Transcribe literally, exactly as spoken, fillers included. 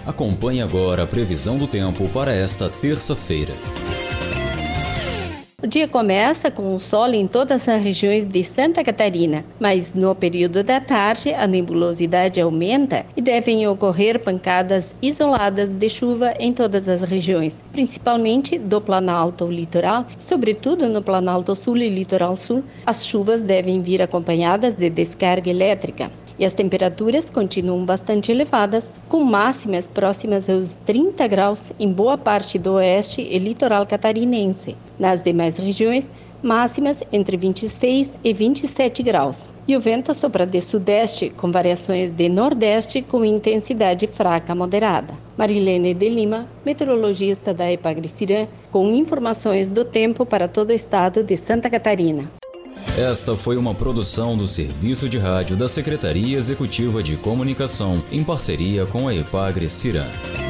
Acompanhe agora a previsão do tempo para esta terça-feira. O dia começa com o sol em todas as regiões de Santa Catarina, mas no período da tarde a nebulosidade aumenta e devem ocorrer pancadas isoladas de chuva em todas as regiões, principalmente do Planalto Litoral, sobretudo no Planalto Sul e Litoral Sul. As chuvas devem vir acompanhadas de descarga elétrica. E as temperaturas continuam bastante elevadas, com máximas próximas aos trinta graus em boa parte do oeste e litoral catarinense. Nas demais regiões, máximas entre vinte e seis e vinte e sete graus. E o vento sopra de sudeste, com variações de nordeste com intensidade fraca a moderada. Marilene de Lima, meteorologista da Epagre-Cirã, com informações do tempo para todo o estado de Santa Catarina. Esta foi uma produção do Serviço de Rádio da Secretaria Executiva de Comunicação, em parceria com a Epagre-Cirã.